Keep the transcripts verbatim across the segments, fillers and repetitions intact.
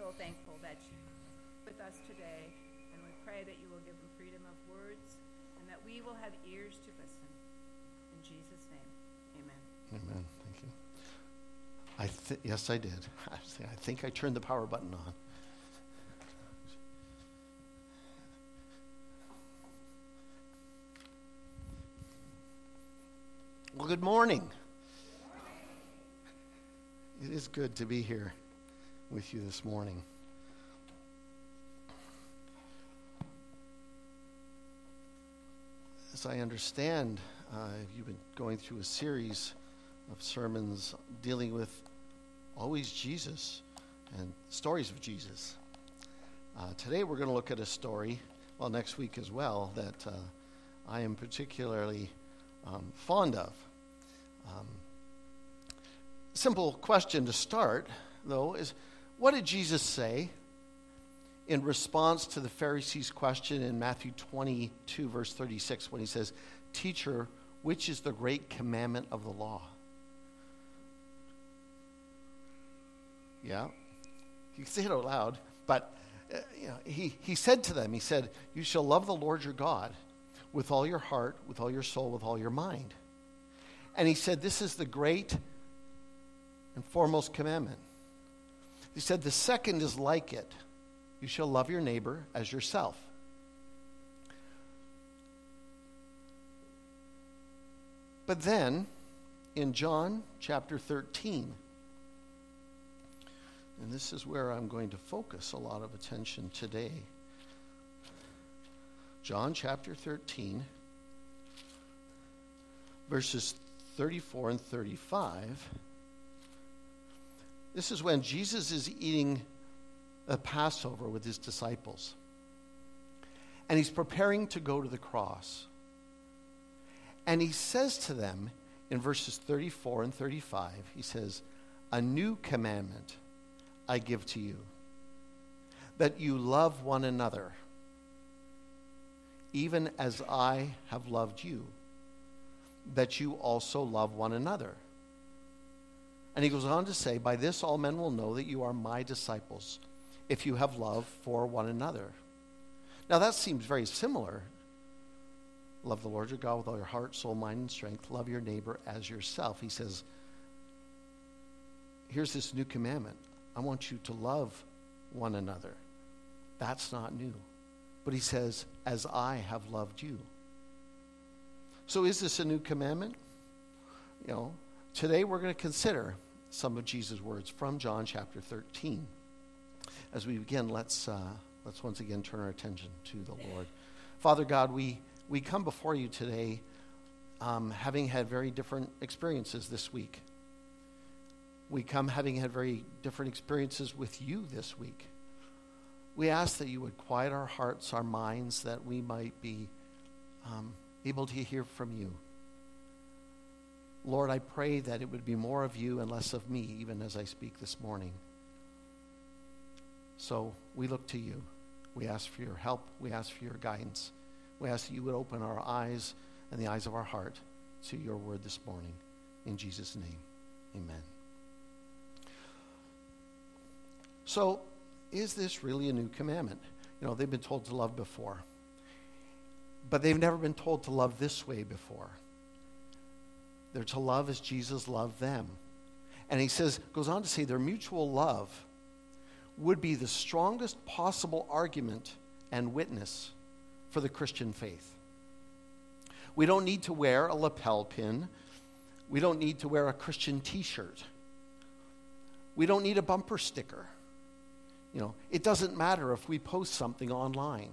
so thankful that you're with us today, and we pray that you will give them freedom of words and that we will have ears to listen. In Jesus' name, amen. Amen. Thank you. I th- yes, I did. I think I turned the power button on. Well, good morning. It is good to be here with you this morning. As I understand, uh, you've been going through a series of sermons dealing with always Jesus and stories of Jesus. Uh, today we're going to look at a story, well, next week as well, that uh, I am particularly um, fond of. Um, simple question to start, though, is what did Jesus say in response to the Pharisees' question in Matthew twenty-two, verse thirty-six, when he says, "Teacher, which is the great commandment of the law?" Yeah, you can say it out loud, but uh, you know, he, he said to them, he said, "You shall love the Lord your God with all your heart, with all your soul, with all your mind." And he said, this is the great and foremost commandment. He said, the second is like it. You shall love your neighbor as yourself. But then, in John chapter thirteen, and this is where I'm going to focus a lot of attention today. John chapter thirteen, verses thirty-four and thirty-five. This is when Jesus is eating a Passover with his disciples. And he's preparing to go to the cross. And he says to them in verses thirty-four and thirty-five, he says, "A new commandment I give to you, that you love one another, even as I have loved you, that you also love one another." And he goes on to say, "By this all men will know that you are my disciples, if you have love for one another." Now that seems very similar. Love the Lord your God with all your heart, soul, mind, and strength. Love your neighbor as yourself. He says, here's this new commandment. I want you to love one another. That's not new. But he says, as I have loved you. So is this a new commandment? You know, today we're going to consider some of Jesus' words from John chapter thirteen. As we begin, let's uh, let's once again turn our attention to the Lord. Father God, we, we come before you today um, having had very different experiences this week. We come having had very different experiences with you this week. We ask that you would quiet our hearts, our minds, that we might be um, able to hear from you. Lord, I pray that it would be more of you and less of me, even as I speak this morning. So we look to you. We ask for your help. We ask for your guidance. We ask that you would open our eyes and the eyes of our heart to your word this morning. In Jesus' name, amen. So, is this really a new commandment? You know, they've been told to love before, but they've never been told to love this way before. They're to love as Jesus loved them. And he says, goes on to say their mutual love would be the strongest possible argument and witness for the Christian faith. We don't need to wear a lapel pin. We don't need to wear a Christian t-shirt. We don't need a bumper sticker. You know, it doesn't matter if we post something online.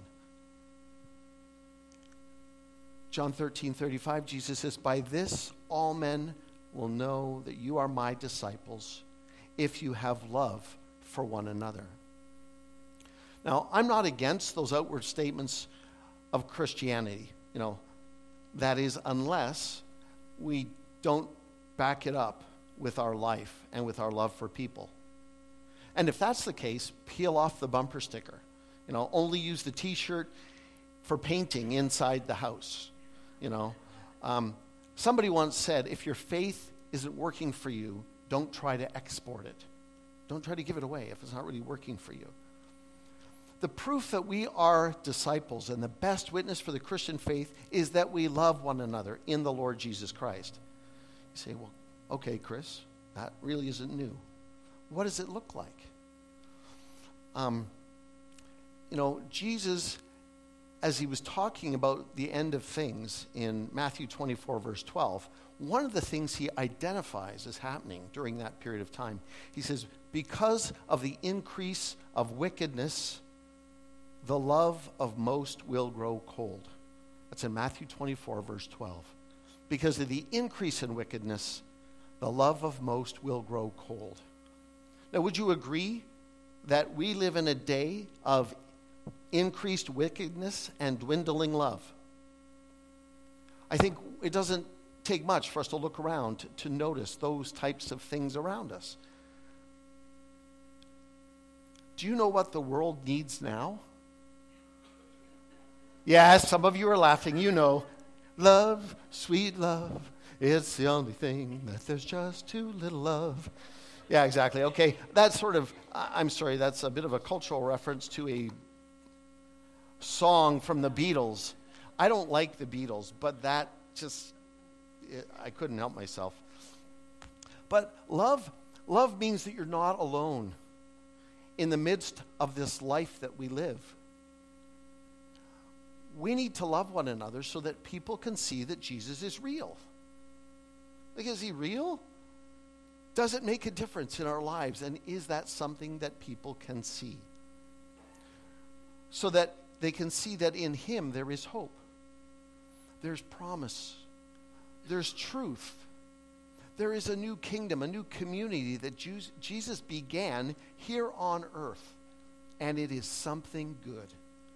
John thirteen thirty-five, Jesus says, "By this all men will know that you are my disciples, if you have love for one another." Now, I'm not against those outward statements of Christianity. You know, that is, unless we don't back it up with our life and with our love for people. And if that's the case, peel off the bumper sticker. You know, only use the t-shirt for painting inside the house. You know, um, somebody once said, if your faith isn't working for you, don't try to export it. Don't try to give it away if it's not really working for you. The proof that we are disciples and the best witness for the Christian faith is that we love one another in the Lord Jesus Christ. You say, well, okay, Chris, that really isn't new. What does it look like? Um, you know, Jesus, as he was talking about the end of things in Matthew twenty-four, verse twelve, one of the things he identifies as happening during that period of time, he says, because of the increase of wickedness, the love of most will grow cold. That's in Matthew twenty-four, verse twelve. Because of the increase in wickedness, the love of most will grow cold. Now, would you agree that we live in a day of increased wickedness and dwindling love? I think it doesn't take much for us to look around to, to notice those types of things around us. Do you know what the world needs now? Yes, some of you are laughing. You know, love, sweet love, it's the only thing that there's just too little of. Yeah, exactly. Okay, that's sort of, I'm sorry, that's a bit of a cultural reference to a song from the Beatles. I don't like the Beatles, but that just, it, I couldn't help myself. But love, love means that you're not alone in the midst of this life that we live. We need to love one another so that people can see that Jesus is real. Like, is he real? Does it make a difference in our lives? And is that something that people can see? So that they can see that in him there is hope. There's promise. There's truth. There is a new kingdom, a new community that Jesus began here on earth. And it is something good.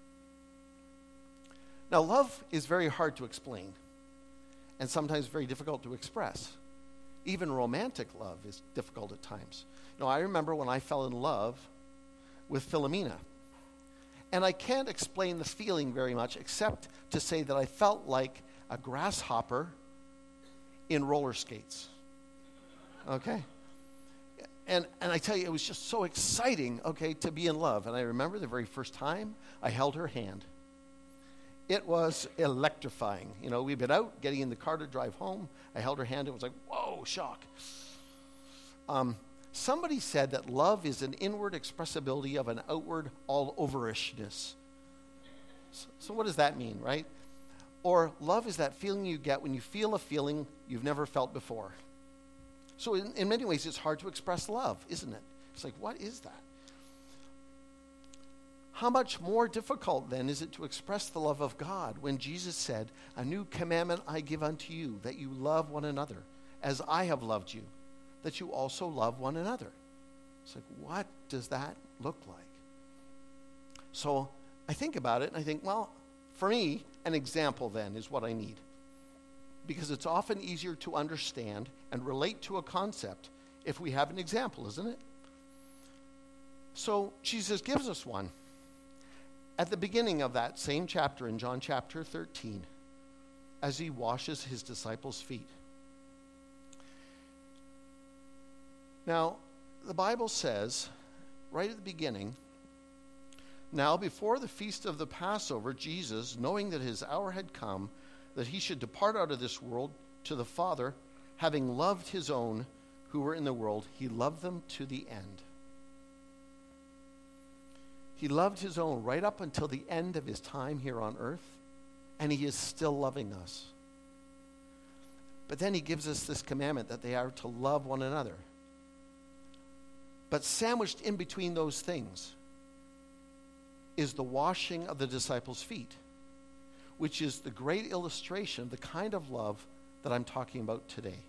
Now, love is very hard to explain and sometimes very difficult to express. Even romantic love is difficult at times. You know, I remember when I fell in love with Philomena. And I can't explain the feeling very much except to say that I felt like a grasshopper in roller skates. Okay? And and I tell you, it was just so exciting, okay, to be in love. And I remember the very first time I held her hand. It was electrifying. You know, we'd been out, getting in the car to drive home. I held her hand. It was like, whoa, shock. Um, somebody said that love is an inward expressibility of an outward all-overishness. So, so what does that mean, right? Or love is that feeling you get when you feel a feeling you've never felt before. So in, in many ways, it's hard to express love, isn't it? It's like, what is that? How much more difficult, then, is it to express the love of God when Jesus said, a new commandment I give unto you, that you love one another, as I have loved you, that you also love one another. It's like, what does that look like? So I think about it, and I think, well, for me, an example, then, is what I need. Because it's often easier to understand and relate to a concept if we have an example, isn't it? So Jesus gives us one. At the beginning of that same chapter in John chapter thirteen, as he washes his disciples' feet. Now, the Bible says, right at the beginning, now before the feast of the Passover, Jesus, knowing that his hour had come, that he should depart out of this world to the Father, having loved his own who were in the world, he loved them to the end. He loved his own right up until the end of his time here on earth, and he is still loving us. But then he gives us this commandment that they are to love one another. But sandwiched in between those things is the washing of the disciples' feet, which is the great illustration of the kind of love that I'm talking about today.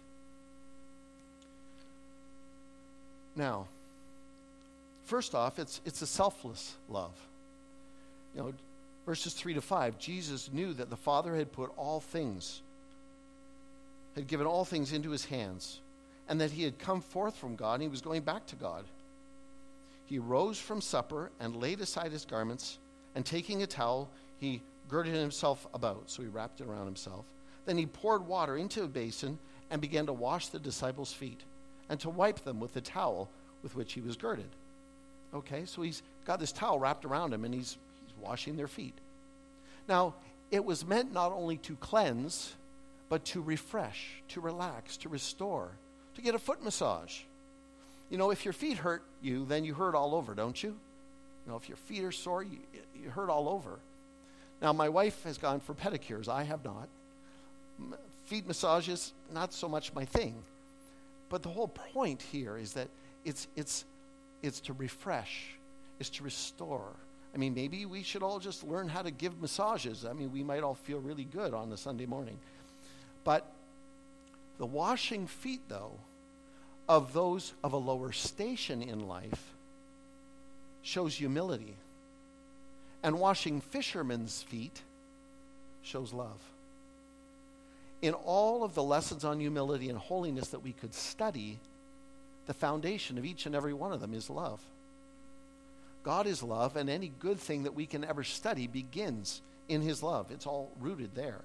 Now, first off, it's it's a selfless love. You know, verses three to five, Jesus knew that the Father had put all things, had given all things into his hands, and that he had come forth from God and he was going back to God. He rose from supper and laid aside his garments, and taking a towel, he girded himself about, so he wrapped it around himself. Then he poured water into a basin and began to wash the disciples' feet and to wipe them with the towel with which he was girded. Okay, so he's got this towel wrapped around him, and he's, he's washing their feet. Now, it was meant not only to cleanse, but to refresh, to relax, to restore, to get a foot massage. You know, if your feet hurt you, then you hurt all over, don't you? You know, if your feet are sore, you, you hurt all over. Now, my wife has gone for pedicures. I have not. Feet massages, not so much my thing. But the whole point here is that it's it's it's to refresh, it's to restore. I mean, maybe we should all just learn how to give massages. I mean, we might all feel really good on a Sunday morning. But the washing feet, though, of those of a lower station in life shows humility. And washing fishermen's feet shows love. In all of the lessons on humility and holiness that we could study, the foundation of each and every one of them is love. God is love, and any good thing that we can ever study begins in his love. It's all rooted there.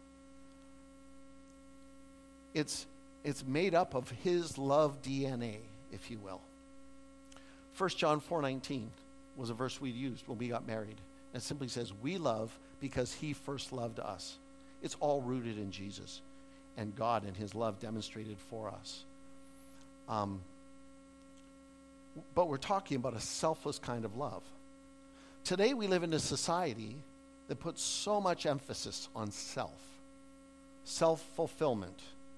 It's, it's made up of his love D N A, if you will. First John four nineteen was a verse we used when we got married. And it simply says, we love because he first loved us. It's all rooted in Jesus and God and his love demonstrated for us. Um, but we're talking about a selfless kind of love. Today we live in a society that puts so much emphasis on self, self-fulfillment,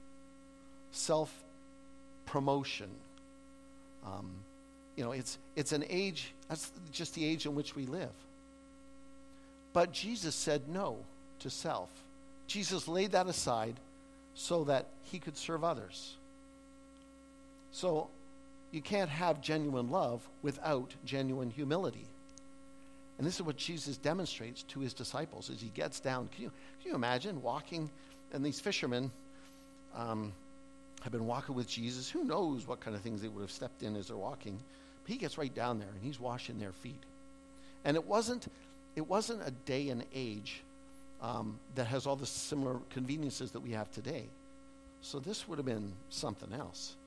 self-promotion. Um, you know, it's it's an age, that's just the age in which we live. But Jesus said no to self. Jesus laid that aside so that he could serve others. So you can't have genuine love without genuine humility. And this is what Jesus demonstrates to his disciples as he gets down. Can you, can you imagine walking, and these fishermen um, have been walking with Jesus. Who knows what kind of things they would have stepped in as they're walking. But he gets right down there and he's washing their feet. And it wasn't, it wasn't a day and age um, that has all the similar conveniences that we have today. So this would have been something else.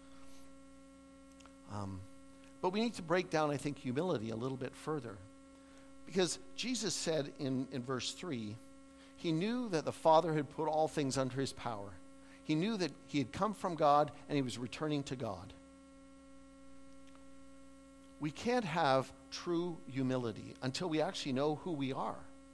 Um, but we need to break down, I think, humility a little bit further. Because Jesus said in, in verse three, he knew that the Father had put all things under his power. He knew that he had come from God and he was returning to God. We can't have true humility until we actually know who we are.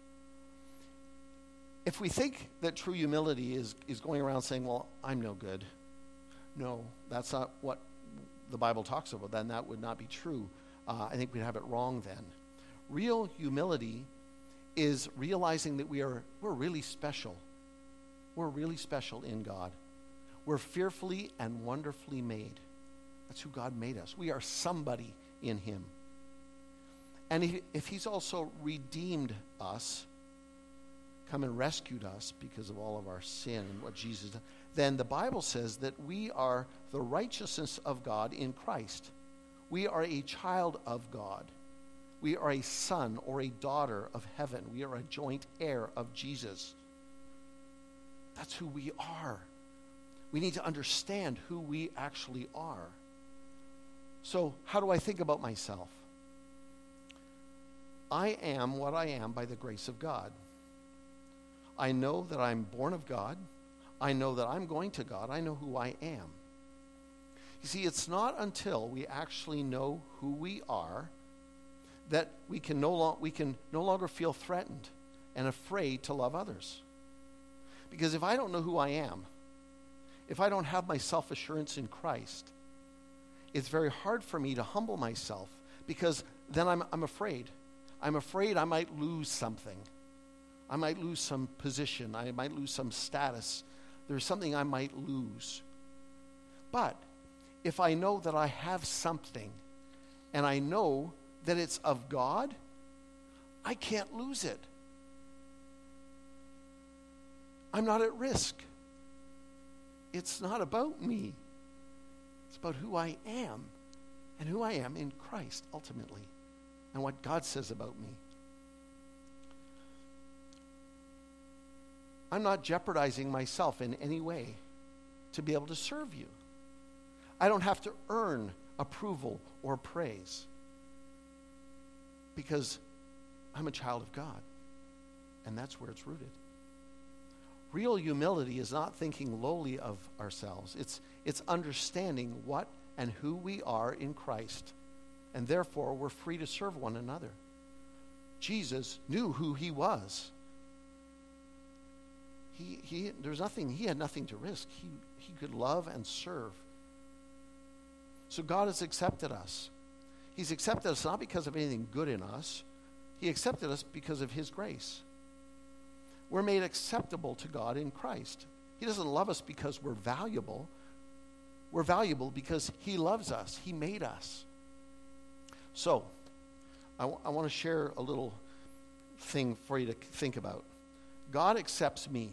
If we think that true humility is, is going around saying, well, I'm no good. No, that's not what the Bible talks about. Then that would not be true. Uh, I think we'd have it wrong then. Real humility is realizing that we are we're really special. We're really special in God. We're fearfully and wonderfully made. That's who God made us. We are somebody in him. And if, if he's also redeemed us, come and rescued us because of all of our sin and what Jesus did, then the Bible says that we are the righteousness of God in Christ. We are a child of God. We are a son or a daughter of heaven. We are a joint heir of Jesus. That's who we are. We need to understand who we actually are. So how do I think about myself? I am what I am by the grace of God. I know that I'm born of God. I know that I'm going to God. I know who I am. You see, it's not until we actually know who we are that we can no, lo- we can no longer feel threatened and afraid to love others. Because if I don't know who I am, if I don't have my self-assurance in Christ, it's very hard for me to humble myself because then I'm, I'm afraid. I'm afraid I might lose something. I might lose some position. I might lose some status. There's something I might lose. But if I know that I have something and I know that it's of God, I can't lose it. I'm not at risk. It's not about me. It's about who I am and who I am in Christ ultimately and what God says about me. I'm not jeopardizing myself in any way to be able to serve you. I don't have to earn approval, or praise. Because I'm a child of God, and that's where it's rooted. Real humility is not thinking lowly of ourselves. It's, it's understanding what and who we are in Christ, and therefore we're free to serve one another. Jesus knew who he was. He, he, there's nothing, he had nothing to risk. He, he could love and serve. So God has accepted us. He's accepted us not because of anything good in us. He accepted us because of his grace. We're made acceptable to God in Christ. He doesn't love us because we're valuable. We're valuable because he loves us. He made us. So, I, w- I want to share a little thing for you to think about. God accepts me.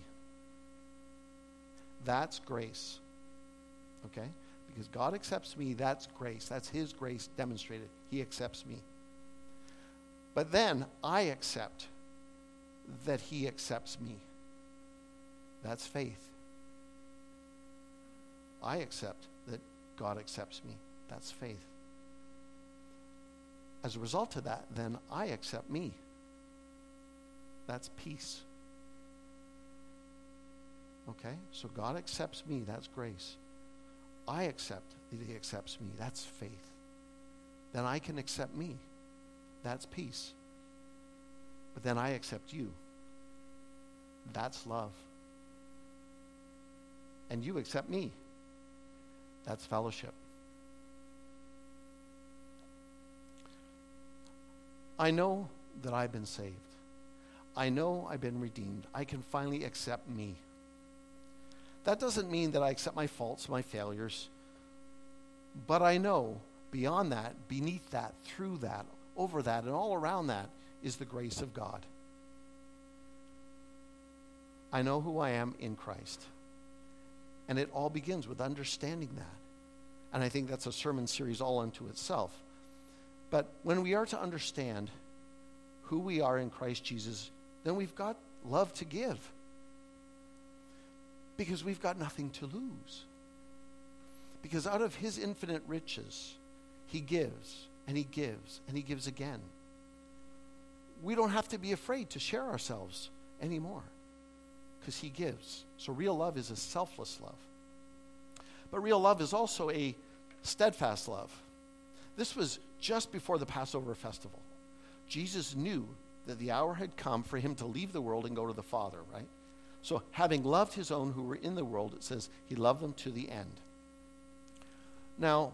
That's grace. Okay? Because God accepts me, that's grace. That's his grace demonstrated. He accepts me. But then I accept that he accepts me. That's faith. I accept that God accepts me. That's faith. As a result of that, then I accept me. That's peace. Okay? So God accepts me. That's grace. I accept that he accepts me. That's faith. Then I can accept me. That's peace. But then I accept you. That's love. And you accept me. That's fellowship. I know that I've been saved. I know I've been redeemed. I can finally accept me. That doesn't mean that I accept my faults, my failures. But I know beyond that, beneath that, through that, over that, and all around that is the grace of God. I know who I am in Christ. And it all begins with understanding that. And I think that's a sermon series all unto itself. But when we are to understand who we are in Christ Jesus, then we've got love to give. Because we've got nothing to lose. Because out of his infinite riches, he gives, and he gives, and he gives again. We don't have to be afraid to share ourselves anymore. Because he gives. So real love is a selfless love. But real love is also a steadfast love. This was just before the Passover festival. Jesus knew that the hour had come for him to leave the world and go to the Father, right? So having loved his own who were in the world, it says he loved them to the end. Now,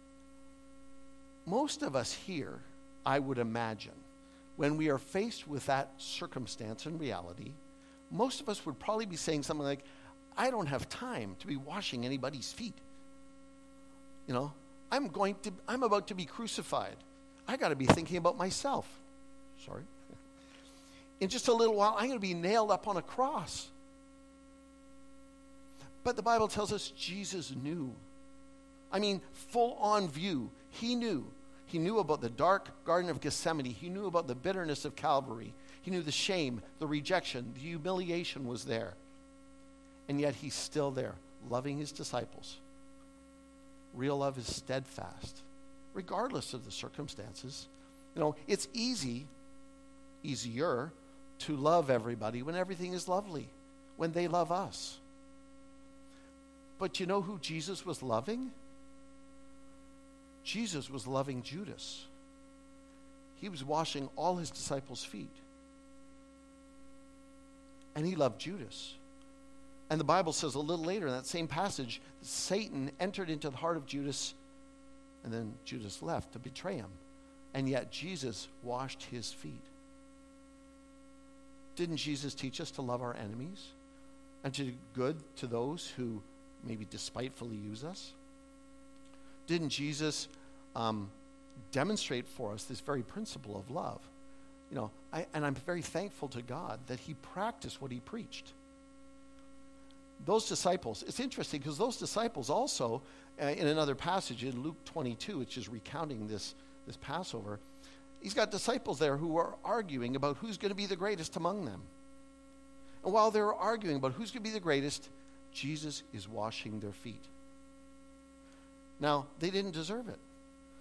most of us here, I would imagine, when we are faced with that circumstance and reality, most of us would probably be saying something like, I don't have time to be washing anybody's feet. You know, I'm going to, I'm about to be crucified. I got to be thinking about myself. Sorry. In just a little while, I'm going to be nailed up on a cross. But the Bible tells us Jesus knew. I mean, full on view. He knew. He knew about the dark Garden of Gethsemane. He knew about the bitterness of Calvary. He knew the shame, the rejection, the humiliation was there. And yet he's still there, loving his disciples. Real love is steadfast, regardless of the circumstances. You know, it's easy, easier to love everybody when everything is lovely, when they love us. But you know who Jesus was loving? Jesus was loving Judas. He was washing all his disciples' feet. And he loved Judas. And the Bible says a little later in that same passage, Satan entered into the heart of Judas, and then Judas left to betray him. And yet Jesus washed his feet. Didn't Jesus teach us to love our enemies and to do good to those who maybe despitefully use us? Didn't Jesus um, demonstrate for us this very principle of love? You know, I, and I'm very thankful to God that he practiced what he preached. Those disciples, it's interesting because those disciples also, uh, in another passage in Luke twenty-two, which is recounting this, this Passover, he's got disciples there who are arguing about who's going to be the greatest among them. And while they're arguing about who's going to be the greatest, Jesus is washing their feet. Now, they didn't deserve it.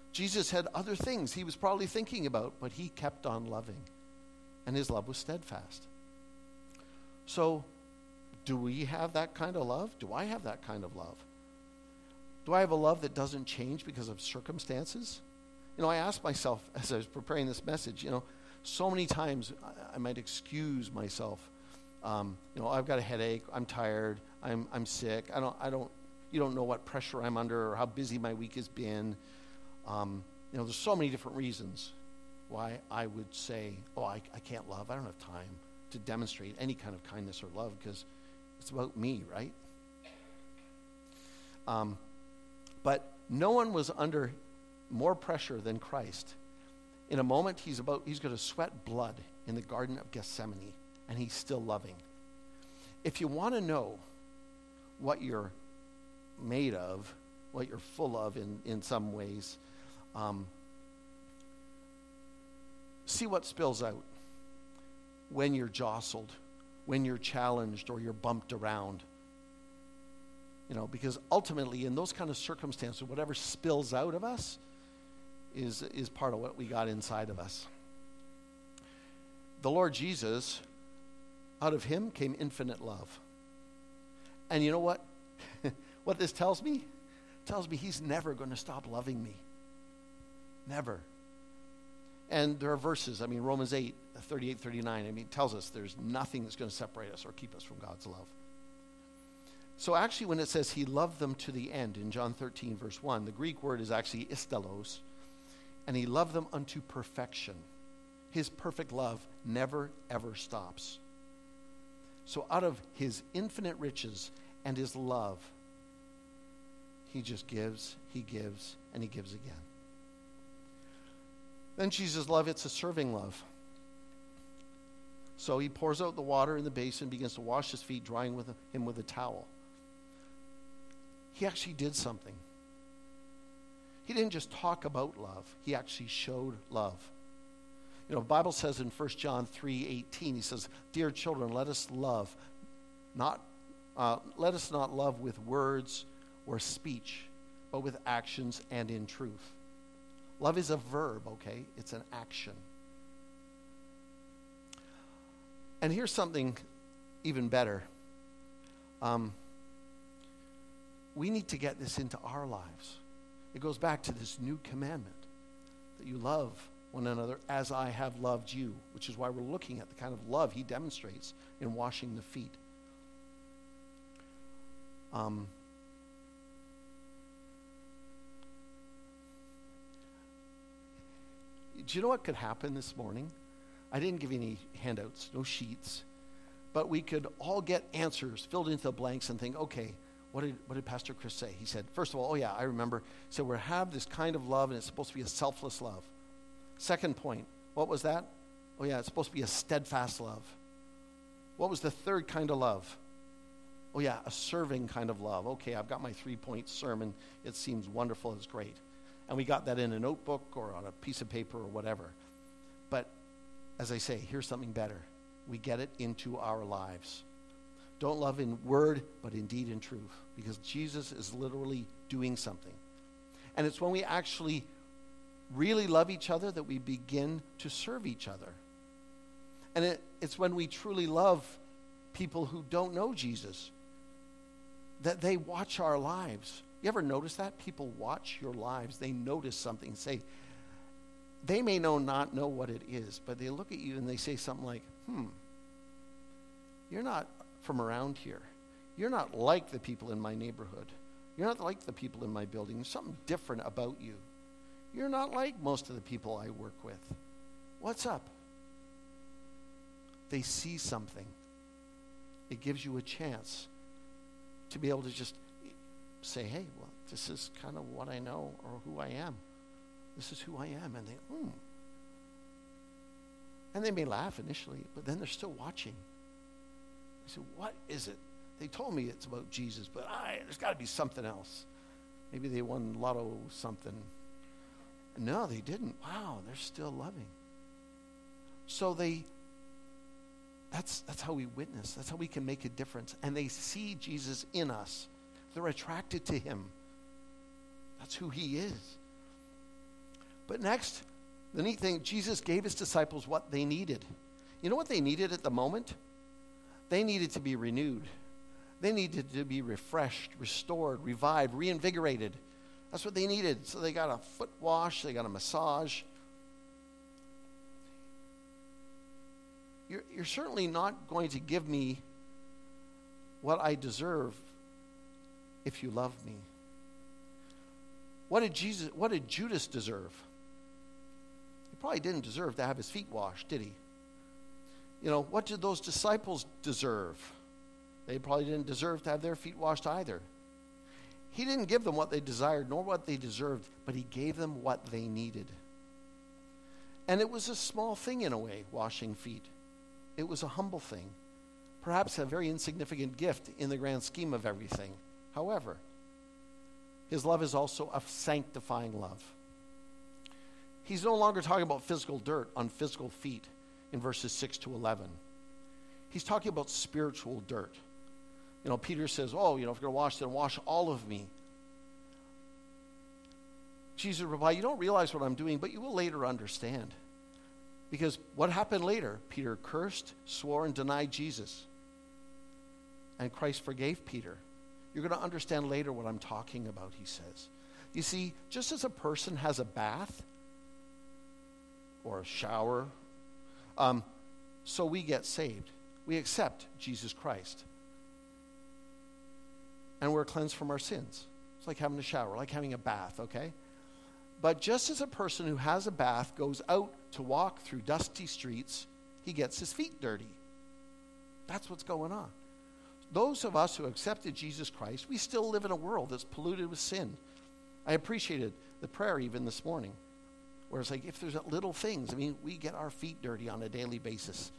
Jesus had other things he was probably thinking about, but he kept on loving. And his love was steadfast. So, do we have that kind of love? Do I have that kind of love? Do I have a love that doesn't change because of circumstances? You know, I asked myself as I was preparing this message, you know, so many times I, I might excuse myself. Um, you know, I've got a headache, I'm tired, I'm I'm sick, I don't, I don't, you don't know what pressure I'm under or how busy my week has been. Um, you know, there's so many different reasons why I would say, oh, I, I can't love. I don't have time to demonstrate any kind of kindness or love because it's about me, right? Um, but no one was under more pressure than Christ. In a moment, he's about he's going to sweat blood in the Garden of Gethsemane, and he's still loving. If you want to know what you're made of, what you're full of in, in some ways, um, see what spills out when you're jostled, when you're challenged, or you're bumped around. You know, because ultimately in those kind of circumstances, whatever spills out of us is, is part of what we got inside of us. The Lord Jesus, out of him came infinite love. And you know what? What this tells me? It tells me he's never going to stop loving me. Never. And there are verses, I mean, Romans eight, thirty-eight, thirty-nine, I mean, it tells us there's nothing that's going to separate us or keep us from God's love. So actually, when it says he loved them to the end in John thirteen, verse one, the Greek word is actually istelos, and he loved them unto perfection. His perfect love never, ever stops. So out of his infinite riches and his love, he just gives, he gives, and he gives again. Then Jesus' love, it's a serving love. So he pours out the water in the basin, begins to wash his feet, drying with him with a towel. He actually did something. He didn't just talk about love. He actually showed love. You know, the Bible says in First John three eighteen, he says, "Dear children, let us love, not uh, let us not love with words or speech, but with actions and in truth." Love is a verb, okay? It's an action. And here's something even better. Um, we need to get this into our lives. It goes back to this new commandment, that you love one another as I have loved you, which is why we're looking at the kind of love he demonstrates in washing the feet. Um, do you know what could happen this morning? I didn't give you any handouts, no sheets, but we could all get answers filled into the blanks and think, okay, what did what did Pastor Chris say? He said, first of all, oh yeah, I remember. So we have this kind of love, and it's supposed to be a selfless love. Second point, what was that? Oh yeah, it's supposed to be a steadfast love. What was the third kind of love? Oh yeah, a serving kind of love. Okay, I've got my three-point sermon. It seems wonderful. It's great. And we got that in a notebook or on a piece of paper or whatever. But as I say, here's something better. We get it into our lives. Don't love in word, but in deed and truth. Because Jesus is literally doing something. And it's when we actually really love each other that we begin to serve each other. And it, it's when we truly love people who don't know Jesus that they watch our lives. You ever notice that? People watch your lives. They notice something. Say, they may know not know what it is, but they look at you and they say something like, hmm, you're not from around here. You're not like the people in my neighborhood. You're not like the people in my building. There's something different about you. You're not like most of the people I work with. What's up? They see something. It gives you a chance to be able to just say, hey, well, this is kind of what I know or who I am. This is who I am. And they, hmm. And they may laugh initially, but then they're still watching. They say, what is it? They told me it's about Jesus, but I, there's got to be something else. Maybe they won lotto something. No, they didn't. Wow, they're still loving. So they, that's that's how we witness. That's how we can make a difference. And they see Jesus in us. They're attracted to him. That's who he is. But next, the neat thing, Jesus gave his disciples what they needed. You know what they needed at the moment? They needed to be renewed. They needed to be refreshed, restored, revived, reinvigorated. That's what they needed. So they got a foot wash, they got a massage. You're, you're certainly not going to give me what I deserve if you love me. What did Jesus, what did Judas deserve? He probably didn't deserve to have his feet washed, did he? You know, what did those disciples deserve? They probably didn't deserve to have their feet washed either. He didn't give them what they desired, nor what they deserved, but he gave them what they needed. And it was a small thing in a way, washing feet. It was a humble thing, perhaps a very insignificant gift in the grand scheme of everything. However, his love is also a sanctifying love. He's no longer talking about physical dirt on physical feet in verses six to eleven. He's talking about spiritual dirt. You know, Peter says, oh, you know, if you're going to wash, then wash all of me. Jesus replied, you don't realize what I'm doing, but you will later understand. Because what happened later? Peter cursed, swore, and denied Jesus. And Christ forgave Peter. You're going to understand later what I'm talking about, he says. You see, just as a person has a bath or a shower, um, so we get saved. We accept Jesus Christ. And we're cleansed from our sins. It's like having a shower, like having a bath, okay? But just as a person who has a bath goes out to walk through dusty streets, he gets his feet dirty. That's what's going on. Those of us who accepted Jesus Christ, we still live in a world that's polluted with sin. I appreciated the prayer even this morning, where it's like, if there's little things, I mean, we get our feet dirty on a daily basis.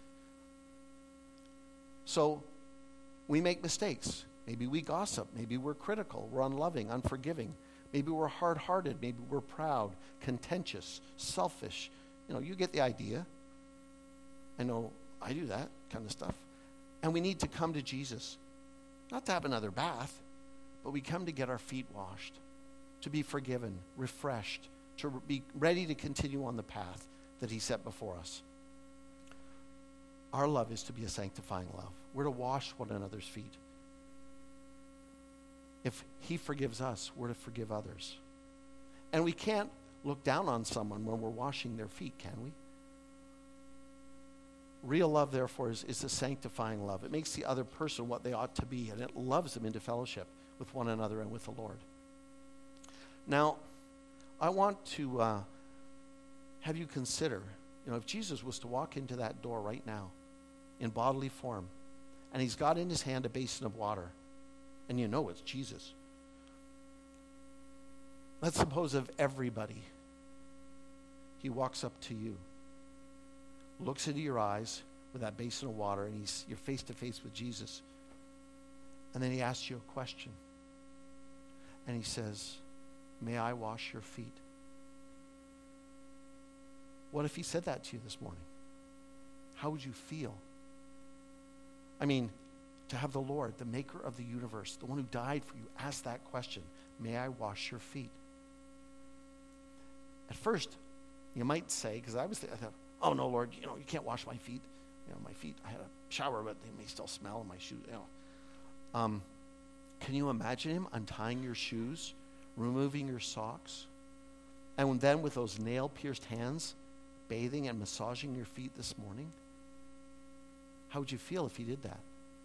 So we make mistakes. Maybe we gossip. Maybe we're critical. We're unloving, unforgiving. Maybe we're hard-hearted. Maybe we're proud, contentious, selfish. You know, you get the idea. I know I do that kind of stuff. And we need to come to Jesus. Not to have another bath, but we come to get our feet washed, to be forgiven, refreshed, to be ready to continue on the path that he set before us. Our love is to be a sanctifying love. We're to wash one another's feet. If he forgives us, we're to forgive others. And we can't look down on someone when we're washing their feet, can we? Real love, therefore, is, is a sanctifying love. It makes the other person what they ought to be, and it loves them into fellowship with one another and with the Lord. Now, I want to uh, have you consider, you know, if Jesus was to walk into that door right now in bodily form, and he's got in his hand a basin of water, and you know it's Jesus. Let's suppose of everybody, he walks up to you, looks into your eyes with that basin of water, and he's, you're face to face with Jesus. And then he asks you a question. And he says, may I wash your feet? What if he said that to you this morning? How would you feel? I mean, to have the Lord, the maker of the universe, the one who died for you, ask that question, may I wash your feet? At first, you might say, because I was there, I thought, oh no, Lord, you know, you can't wash my feet. You know, my feet, I had a shower, but they may still smell in my shoes. You know. Um, can you imagine him untying your shoes, removing your socks, and then with those nail-pierced hands, bathing and massaging your feet this morning? How would you feel if he did that?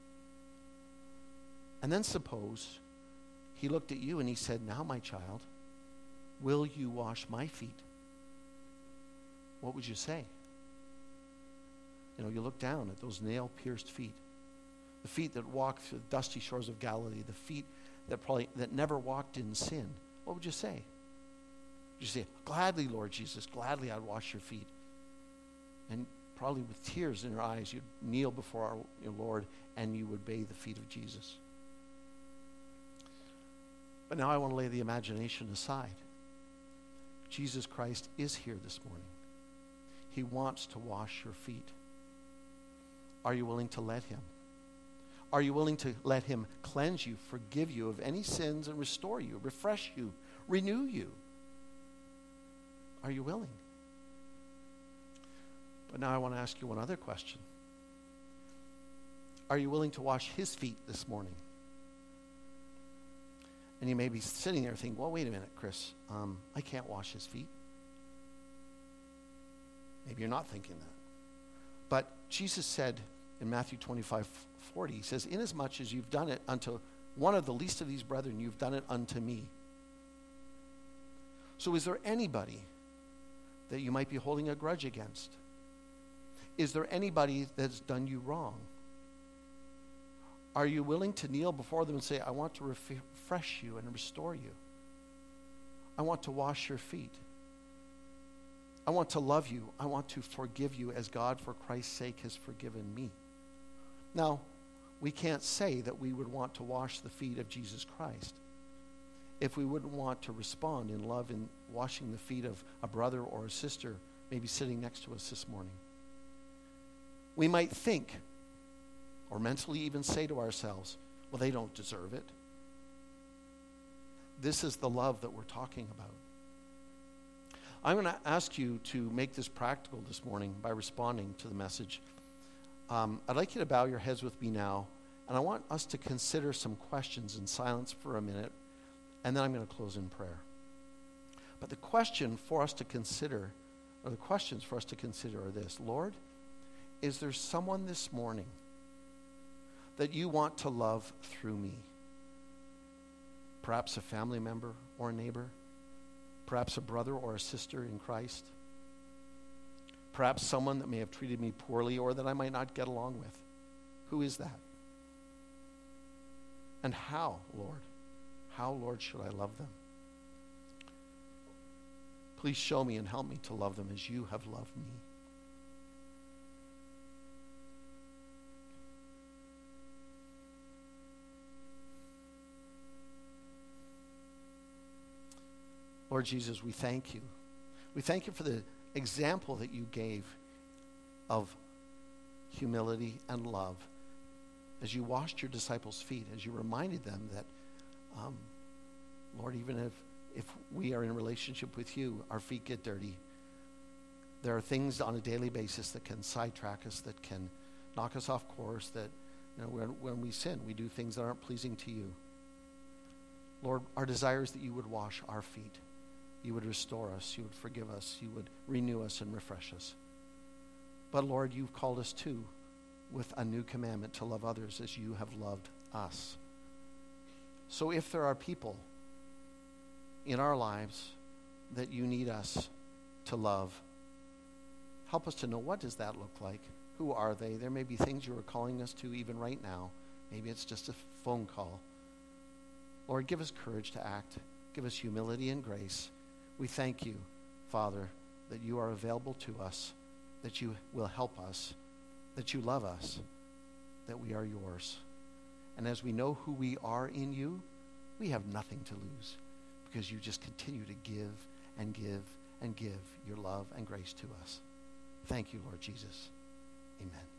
And then suppose he looked at you and he said, now, my child, will you wash my feet? What would you say? You know, you look down at those nail-pierced feet, the feet that walked through the dusty shores of Galilee, the feet that probably that never walked in sin. What would you say? Would you say, gladly, Lord Jesus, gladly I'd wash your feet? And probably with tears in your eyes, you'd kneel before our your Lord and you would bathe the feet of Jesus. But now I want to lay the imagination aside. Jesus Christ is here this morning. He wants to wash your feet. Are you willing to let him? Are you willing to let him cleanse you, forgive you of any sins, and restore you, refresh you, renew you? Are you willing? But now I want to ask you one other question. Are you willing to wash his feet this morning? And you may be sitting there thinking, well, wait a minute, Chris. Um, I can't wash his feet. Maybe you're not thinking that. But Jesus said in Matthew twenty-five forty, he says, inasmuch as you've done it unto one of the least of these brethren, you've done it unto me. So is there anybody that you might be holding a grudge against? Is there anybody that's done you wrong? Are you willing to kneel before them and say, I want to ref- refresh you and restore you? I want to wash your feet. I want to love you. I want to forgive you as God, for Christ's sake, has forgiven me. Now, we can't say that we would want to wash the feet of Jesus Christ if we wouldn't want to respond in love in washing the feet of a brother or a sister maybe sitting next to us this morning. We might think or mentally even say to ourselves, well, they don't deserve it. This is the love that we're talking about. I'm going to ask you to make this practical this morning by responding to the message. Um, I'd like you to bow your heads with me now, and I want us to consider some questions in silence for a minute, and then I'm going to close in prayer. But the question for us to consider, or the questions for us to consider are this: Lord, is there someone this morning that you want to love through me? Perhaps a family member or a neighbor, perhaps a brother or a sister in Christ, perhaps someone that may have treated me poorly or that I might not get along with. Who is that? And how, Lord? How, Lord, should I love them? Please show me and help me to love them as you have loved me. Lord Jesus, we thank you. We thank you for the example that you gave of humility and love as you washed your disciples' feet, as you reminded them that, um, Lord, even if, if we are in a relationship with you, our feet get dirty. There are things on a daily basis that can sidetrack us, that can knock us off course, that you know, when, when we sin, we do things that aren't pleasing to you. Lord, our desire is that you would wash our feet. You would restore us, you would forgive us, you would renew us and refresh us. But Lord, you've called us too with a new commandment to love others as you have loved us. So if there are people in our lives that you need us to love, help us to know, what does that look like? Who are they? There may be things you are calling us to even right now. Maybe it's just a phone call. Lord, give us courage to act. Give us humility and grace. We thank you, Father, that you are available to us, that you will help us, that you love us, that we are yours. And as we know who we are in you, we have nothing to lose, because you just continue to give and give and give your love and grace to us. Thank you, Lord Jesus. Amen.